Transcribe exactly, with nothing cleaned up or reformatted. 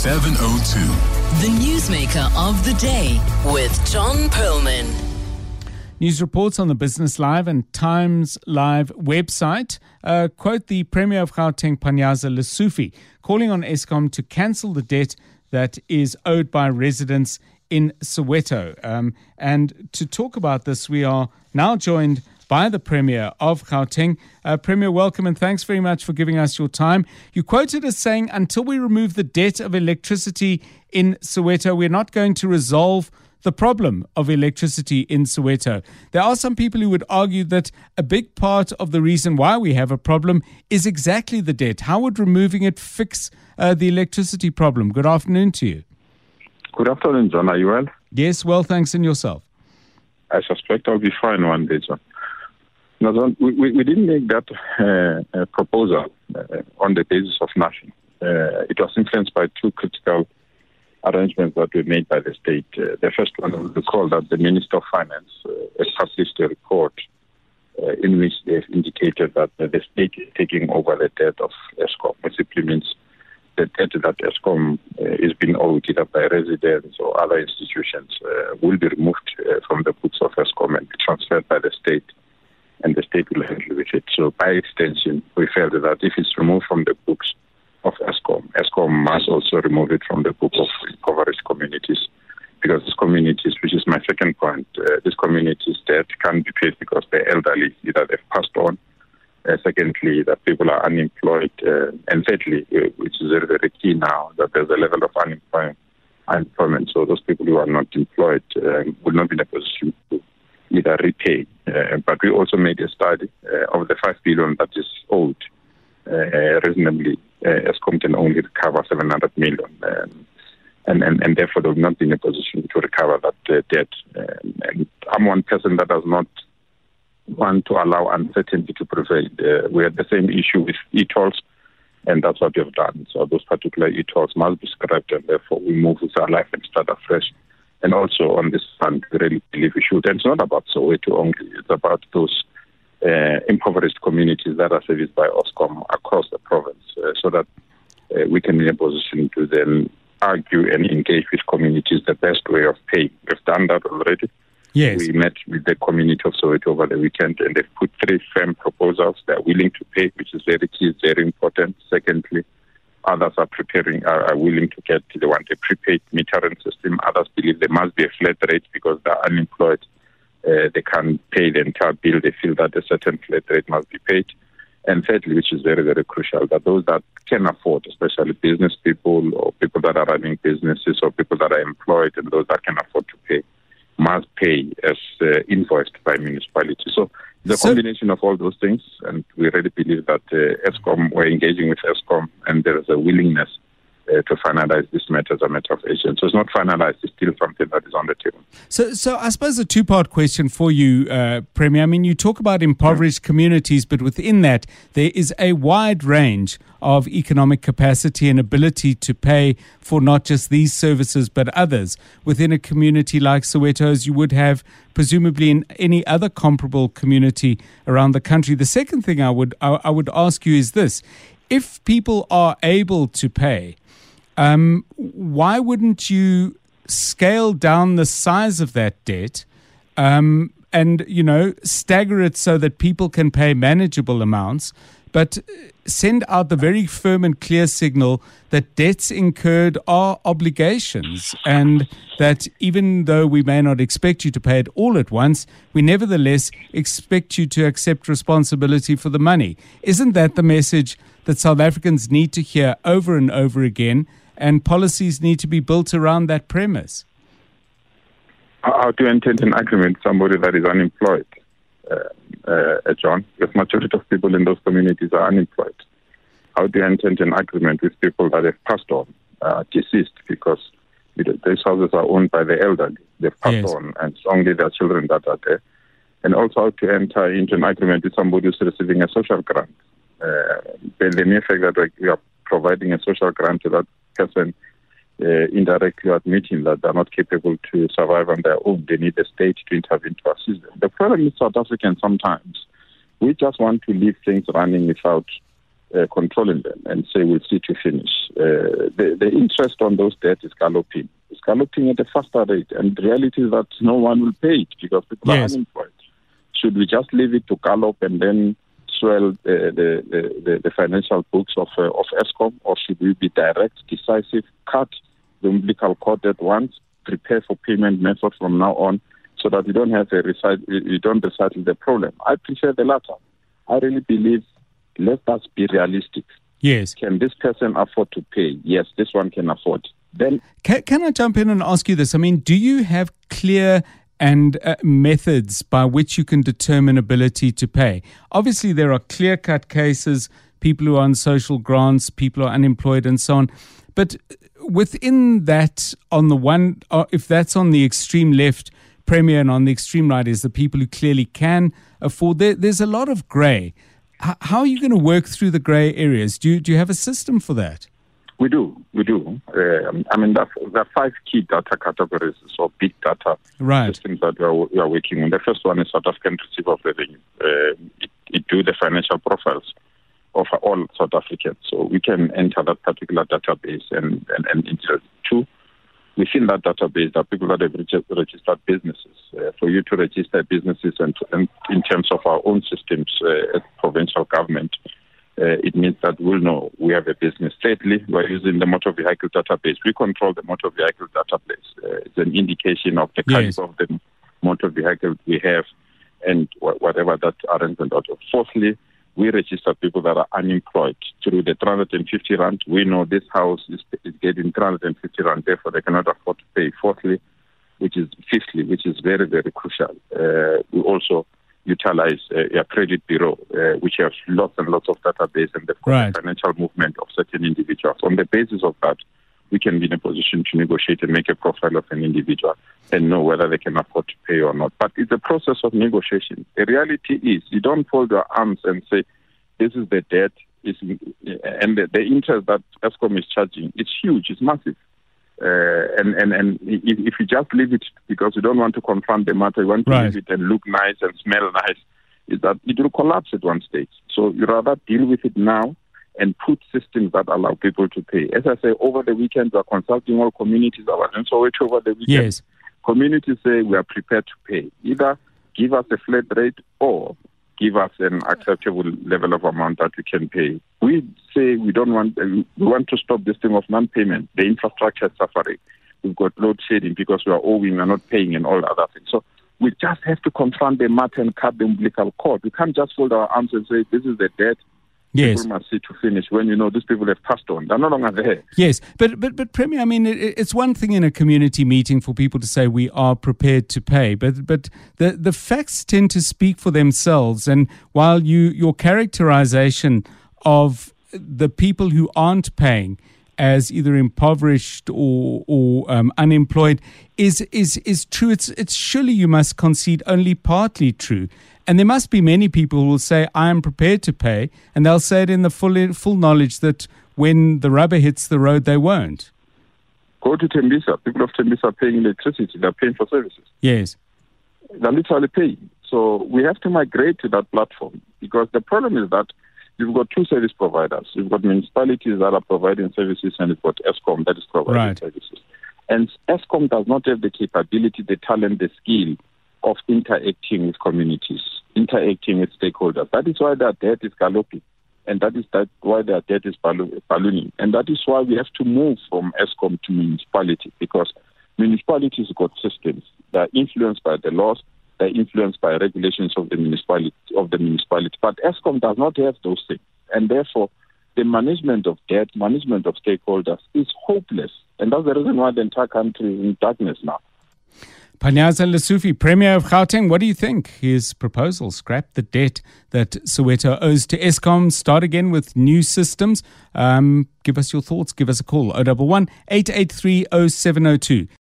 seven oh two. The Newsmaker of the Day with John Perlman. News reports on the Business Live and Times Live website uh, quote the Premier of Gauteng, Panyaza Lesufi, calling on Eskom to cancel the debt that is owed by residents in Soweto. Um, and to talk about this, we are now joined by the Premier of Gauteng. Uh, Premier, welcome and thanks very much for giving us your time. You quoted as saying, until we remove the debt of electricity in Soweto, we're not going to resolve the problem of electricity in Soweto. There are some people who would argue that a big part of the reason why we have a problem is exactly the debt. How would removing it fix uh, the electricity problem? Good afternoon to you. Good afternoon, John. Are you well? Yes, well, thanks, and yourself? I suspect I'll be fine one day, John. No, John, we, we, we didn't make that uh, uh, proposal uh, on the basis of nothing. Uh, it was influenced by two critical arrangements that were made by the state. Uh, the first one was recall that the Minister of Finance uh, has published a report uh, in which they have indicated that uh, the state is taking over the debt of Eskom, which simply means the debt that Eskom uh, is being owed either by residents or other institutions uh, will be removed uh, from the books of Eskom and be transferred by the state, and the state will handle with it. So by extension, we felt that if it's removed from the books of Eskom, Eskom must also remove it from the book of impoverished communities, because these communities, which is my second point, uh, these communities' debt can't be paid because they're elderly, either they've passed on, uh, secondly, that people are unemployed, uh, and thirdly, uh, which is very, very key now, that there's a level of unemployment. unemployment. So those people who are not employed uh, will not be in a position to either repay. Uh, but we also made a study uh, of the five billion that is owed. Uh, reasonably, uh, Eskom can only recover seven hundred million, um, and, and, and therefore they will not be in a position to recover that uh, debt. Um, and I'm one person that does not want to allow uncertainty to prevail. Uh, we had the same issue with e-tolls, and that's what we have done. So those particular e-tolls must be scrapped, and therefore we move with our life and start afresh. And also on this front, we really believe we should. And it's not about Soweto only, it's about those Uh, impoverished communities that are serviced by Eskom across the province, uh, so that uh, we can be in a position to then argue and engage with communities the best way of paying. We've done that already. Yes. We met with the community of Soweto over the weekend, and they've put three firm proposals. They're willing to pay, which is very key, it's very important. Secondly, others are preparing, are, are willing to get, they want a prepaid metering system. Others believe there must be a flat rate because they're unemployed. Uh, they can't pay the entire bill. They feel that a certain flat rate must be paid. And thirdly, which is very, very crucial, that those that can afford, especially business people or people that are running businesses or people that are employed and those that can afford to pay, must pay as uh, invoiced by municipality. So the so, combination of all those things, and we really believe that uh, Eskom, we're engaging with Eskom, and there is a willingness Uh, to finalize this matter as a matter of urgency. So it's not finalized, it's still something that is on the table. So so I suppose a two-part question for you, uh, Premier. I mean, you talk about impoverished yeah. communities, but within that, there is a wide range of economic capacity and ability to pay for not just these services, but others within a community like Soweto, as you would have presumably in any other comparable community around the country. The second thing I would I, I would ask you is this. If people are able to pay, Um, why wouldn't you scale down the size of that debt um, and, you know, stagger it so that people can pay manageable amounts, but send out the very firm and clear signal that debts incurred are obligations, and that even though we may not expect you to pay it all at once, we nevertheless expect you to accept responsibility for the money? Isn't that the message that South Africans need to hear over and over again, and policies need to be built around that premise? How do you enter an agreement with somebody that is unemployed, uh, uh, John? The majority of people in those communities are unemployed. How do you enter an agreement with people that have passed on, uh, deceased, because these houses are owned by the elderly? They've passed yes. on, and it's only their children that are there. And also how to enter into an agreement with somebody who's receiving a social grant. Uh, the, the mere fact that we are providing a social grant to that person uh, indirectly admitting that they're not capable to survive on their own. They need the state to intervene to assist them. The problem with South Africans sometimes, we just want to leave things running without uh, controlling them and say we'll see to finish. Uh, the, the interest on those debts is galloping. It's galloping at a faster rate, and the reality is that no one will pay it because people yes. are unemployed. Should we just leave it to gallop and then swell uh, the, the, the, the financial books of uh, of Eskom, or should we be direct, decisive, cut the umbilical cord at once, prepare for payment method from now on, so that you don't have a recite, you don't recycle the problem? I prefer the latter. I really believe, let us be realistic. Yes. Can this person afford to pay? Yes, this one can afford. Then, can, can I jump in and ask you this? I mean, do you have clear and uh, methods by which you can determine ability to pay? Obviously, there are clear-cut cases, people who are on social grants, people who are unemployed, and so on. But within that, on the one, uh, if that's on the extreme left, Premier, and on the extreme right is the people who clearly can afford. There, there's a lot of grey. H- how are you going to work through the grey areas? Do you, do you have a system for that? We do, we do. Uh, I mean, there are five key data categories, so big data right. systems that we are, we are working on. The first one is South African Receiver of Revenue. Uh, it, it do the financial profiles of all South Africans, so we can enter that particular database and, and, and insert. Two, within that database, there are people that have registered businesses. Uh, for you to register businesses and, and in terms of our own systems uh, as provincial government, Uh, it means that we'll know we have a business. Thirdly, we're using the motor vehicle database. We control the motor vehicle database. Uh, it's an indication of the yes. kind of the motor vehicle we have and wh- whatever that arrangement out of. Fourthly, we register people that are unemployed through the three hundred fifty rand. We know this house is, is getting three hundred fifty rand, therefore they cannot afford to pay. Fourthly, which is fifthly, which is very, very crucial, uh, we also utilize uh, a credit bureau, uh, which has lots and lots of database and the right. financial movement of certain individuals. On the basis of that, we can be in a position to negotiate and make a profile of an individual and know whether they can afford to pay or not. But it's a process of negotiation. The reality is you don't fold your arms and say, this is the debt, is, and the, the interest that Eskom is charging, it's huge, it's massive. Uh, and, and, and if, if you just leave it because you don't want to confront the matter, you want to right. leave it and look nice and smell nice, is that it will collapse at one stage. So you rather deal with it now and put systems that allow people to pay. As I say, over the weekend, we are consulting all communities. I was in Soweto over the weekend. Yes. Communities say we are prepared to pay. Either give us a flat rate or give us an acceptable level of amount that we can pay. We say we don't want, uh, we want to stop this thing of non-payment. The infrastructure is suffering. We've got load shedding because we are owing, we are not paying and all other things. So we just have to confront the matter and cut the umbilical cord. We can't just fold our arms and say, this is the debt. Yes. People must see to finish when you know these people have passed on. They're no longer there. Yes, but but but Premier, I mean, it, it's one thing in a community meeting for people to say we are prepared to pay, but but the the facts tend to speak for themselves. And while you your characterization of the people who aren't paying as either impoverished or or um, unemployed is is is true, it's it's surely you must concede only partly true. And there must be many people who will say, I am prepared to pay, and they'll say it in the full full knowledge that when the rubber hits the road, they won't. Go to Tembisa. People of Tembisa are paying electricity. They're paying for services. Yes. They're literally paying. So we have to migrate to that platform because the problem is that you've got two service providers. You've got municipalities that are providing services and you've got Eskom that is providing right. services. And Eskom does not have the capability, the talent, the skill of interacting with communities, interacting with stakeholders. That is why their debt is galloping, and that is that why their debt is ballooning. And that is why we have to move from Eskom to municipality, because municipalities got systems. They are influenced by the laws, they are influenced by regulations of the municipality, of the municipality. But Eskom does not have those things, and therefore the management of debt, management of stakeholders is hopeless. And that's the reason why the entire country is in darkness now. Panyaza Lesufi, Premier of Gauteng, what do you think? His proposal, scrap the debt that Soweto owes to Eskom, start again with new systems. Um, give us your thoughts. Give us a call, oh one one, eight eight three, oh seven oh two.